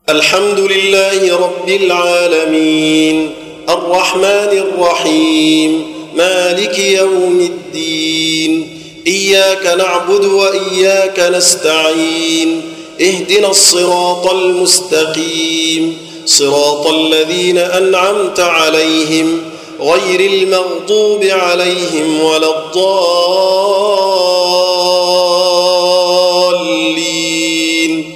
الحمد لله رب العالمين الرحمن الرحيم مالك يوم الدين إياك نعبد وإياك نستعين اهدنا الصراط المستقيم صراط الذين أنعمت عليهم غير المغضوب عليهم ولا الضالين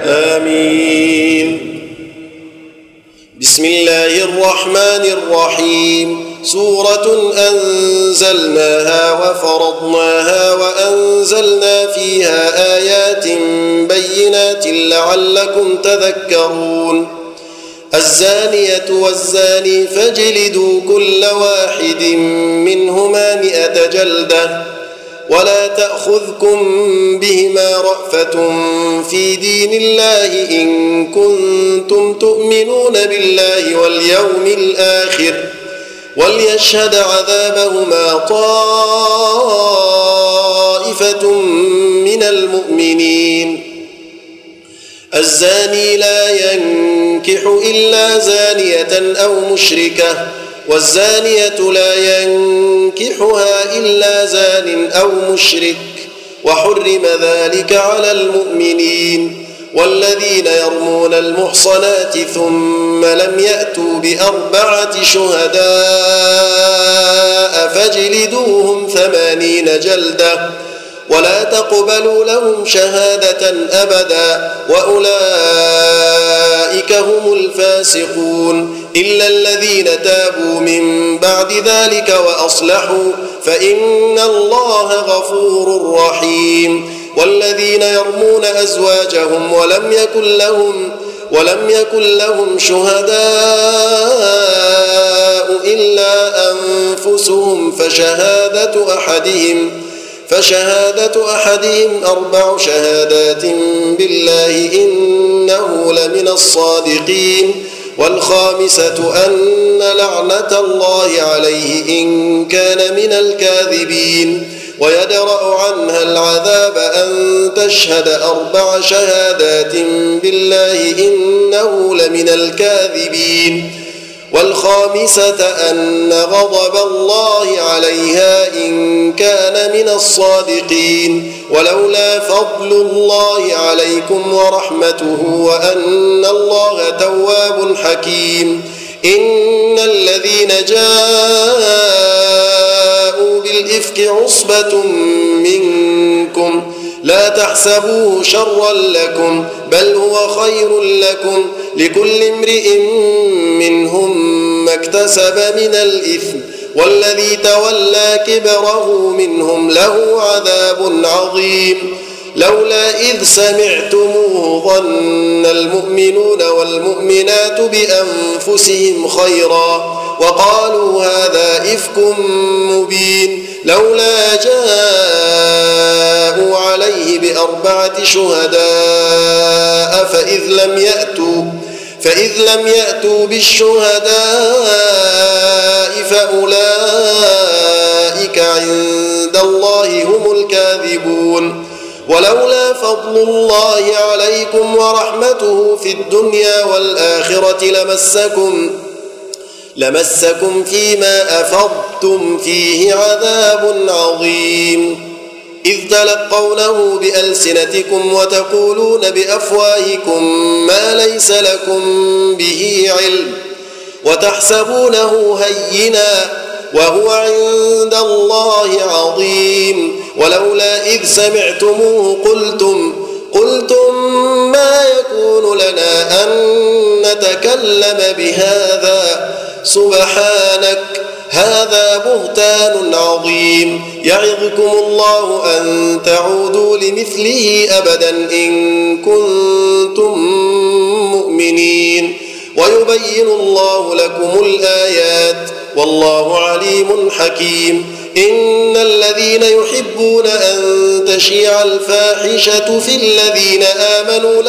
آمين. بسم الله الرحمن الرحيم. سورة أنزلناها وفرضناها وأنزلنا فيها آيات بينات لعلكم تذكرون. الزانية والزاني فاجلدوا كل واحد منهما 100 جلدة ولا تأخذكم بهما رأفة في دين الله إن كنتم تؤمنون بالله واليوم الآخر وليشهد عذابهما طائفة من المؤمنين. الزاني لا ينكح إلا زانية أو مشركة والزانية لا ينكحها إلا زان أو مشرك وحرم ذلك على المؤمنين. والذين يرمون المحصنات ثم لم يأتوا ب4 شهداء فاجلدوهم 80 جلدة ولا تقبلوا لهم شهادة أبدا وأولئك هم الفاسقون إلا الذين تابوا من بعد ذلك وأصلحوا فإن الله غفور رحيم. والذين يرمون أزواجهم ولم يكن لهم شهداء إلا أنفسهم فشهادة أحدهم 4 شهادات بالله إنه لمن الصادقين. والخامسة أن لعنة الله عليه إن كان من الكاذبين. ويدرأ عنها العذاب أن تشهد 4 شهادات بالله إنه لمن الكاذبين. والخامسة أن غضب الله عليها إن كان من الصادقين. ولولا فضل الله عليكم ورحمته وأن الله تواب حكيم. إن الذين جاءوا بالإفك عصبة منكم لا تحسبوه شرا لكم بل هو خير لكم لكل امرئ منهم ما اكتسب من الإثم والذي تولى كبره منهم له عذاب عظيم. لولا إذ سمعتموه ظن المؤمنون والمؤمنات بأنفسهم خيرا وقالوا هذا إفك مبين. لولا جاءوا عليه ب4 شهداء فإذ لم يأتوا بالشهداء فأولئك عند الله هم الكاذبون. ولولا فضل الله عليكم ورحمته في الدنيا والآخرة لمسكم فيما أفضتم فيه عذاب عظيم. إذ تلقونه بألسنتكم وتقولون بأفواهكم ما ليس لكم به علم وتحسبونه هينا وهو عند الله عظيم. ولولا إذ سمعتموه قلتم ما يكون لنا أن نتكلم بهذا سبحانك هذا بهتان عظيم. يعظكم الله أن تعودوا لمثله أبدا إن كنتم مؤمنين ويبين الله لكم الآيات والله عليم حكيم. إن الذين يحبون أن تشيع الفاحشة في الذين آمنوا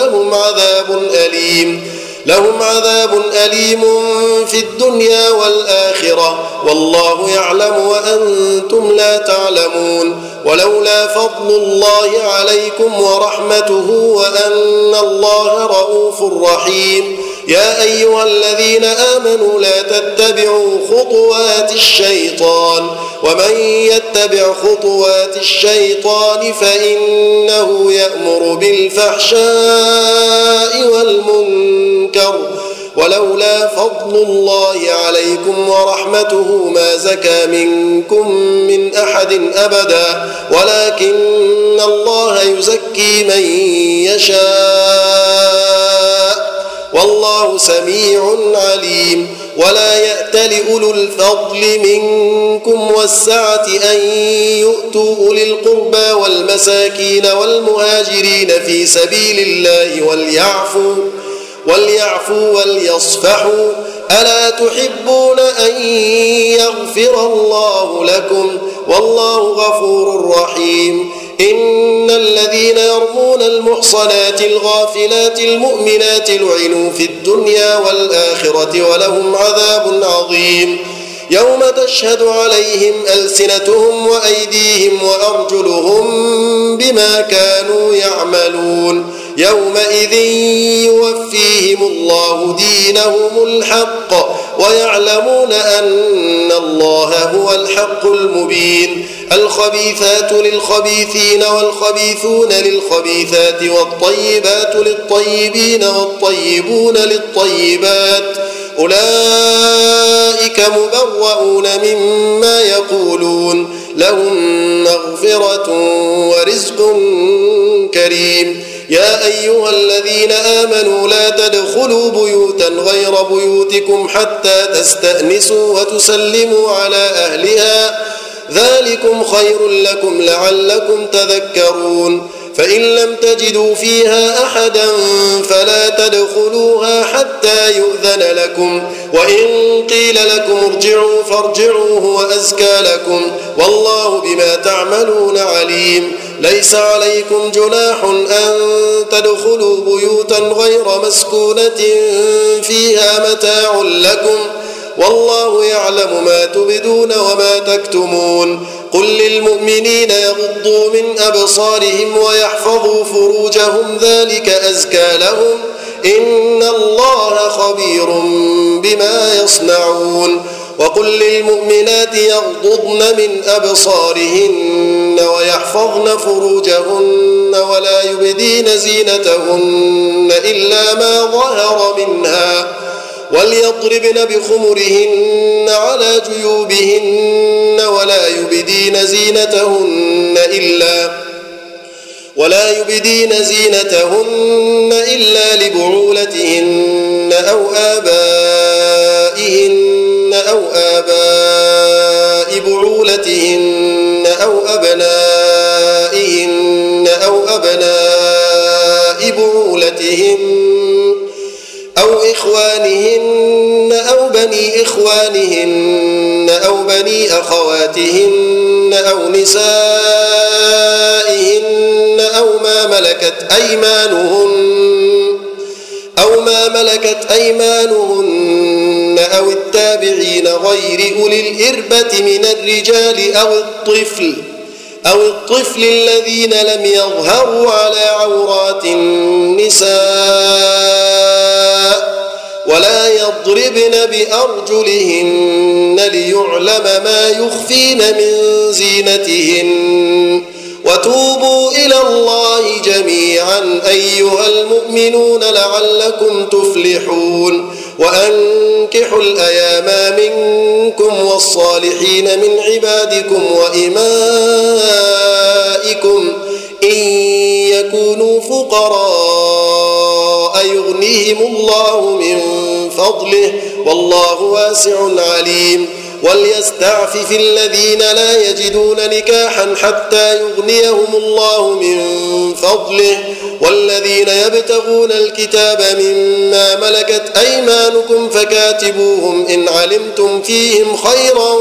لهم عذاب أليم في الدنيا والآخرة والله يعلم وأنتم لا تعلمون. ولولا فضل الله عليكم ورحمته وأن الله رؤوف رحيم. يا أيها الذين آمنوا لا تتبعوا خطوات الشيطان ومن يتبع خطوات الشيطان فإنه يأمر بالفحشاء والمنكر ولولا فضل الله عليكم ورحمته ما زكى منكم من أحد أبدا ولكن الله يزكي من يشاء والله سميع عليم. ولا يأتل أولو الفضل منكم والسعة أن يؤتوا أولي القربى والمساكين والمهاجرين في سبيل الله وليعفوا وليصفحوا ألا تحبون أن يغفر الله لكم والله غفور رحيم. إن الذين يرمون المحصنات الغافلات المؤمنات لعنوا في الدنيا والآخرة ولهم عذاب عظيم. يوم تشهد عليهم ألسنتهم وأيديهم وأرجلهم بما كانوا يعملون يومئذ يوفيهم الله دينهم الحق ويعلمون أن الله هو الحق المبين. الخبيثات للخبيثين والخبيثون للخبيثات والطيبات للطيبين والطيبون للطيبات أولئك مبرؤون مما يقولون لهم مغفرة ورزق كريم. يا أيها الذين آمنوا لا تدخلوا بيوتا غير بيوتكم حتى تستأنسوا وتسلموا على أهلها ذلكم خير لكم لعلكم تذكرون. فإن لم تجدوا فيها أحدا فلا تدخلوها حتى يؤذن لكم وإن قيل لكم ارجعوا فارجعوا هو أزكى لكم والله بما تعملون عليم. ليس عليكم جناح أن تدخلوا بيوتا غير مسكونة فيها متاع لكم والله يعلم ما تبدون وما تكتمون. قل للمؤمنين يغضوا من أبصارهم ويحفظوا فروجهم ذلك أزكى لهم إن الله خبير بما يصنعون. وقل للمؤمنات يغضضن من أبصارهن ويحفظن فروجهن ولا يبدين زينتهن إلا ما ظهر منها وليضربن بخمرهن على جيوبهن ولا يبدين زينتهن إلا لبعولتهن أو آباء بعولتهن أو أبنائهن أو أبناء بعولتهن أو إخوانهن أو بني إخوانهن أو بني أخواتهن أو نسائهن أو ما ملكت أيمانهن أو التابعين غير أولي الإربة من الرجال أو الطفل الذين لم يظهروا على عورات النساء ولا يضربن بأرجلهن ليعلم ما يخفين من زينتهن. وتوبوا إلى الله جميعا أيها المؤمنون لعلكم تفلحون. وأنكحوا الأيام منكم والصالحين من عبادكم وإمائكم إن يكونوا فقراء يغنيهم الله من فضله والله واسع عليم. وليستعفف الذين لا يجدون نكاحا حتى يغنيهم الله من فضله والذين يبتغون الكتاب مما ملكت أيمانكم فكاتبوهم إن علمتم فيهم خيرا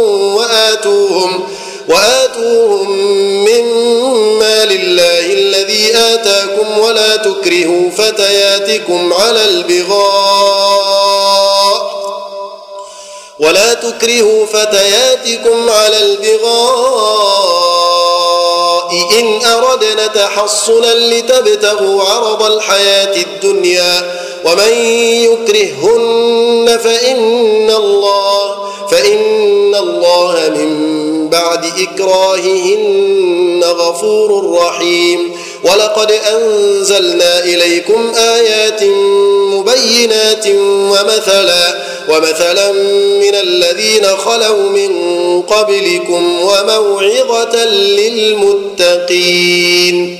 وآتوهم مما لله الذي آتاكم ولا تكرهوا فتياتكم على البغاء إن أردنا تحصنا لتبتغوا عرض الحياة الدنيا ومن يكرههن فإن الله من بعد إكراههن غفور رحيم ولقد أنزلنا إليكم آيات مبينات ومثلا من الذين خلوا من قبلكم وموعظة للمتقين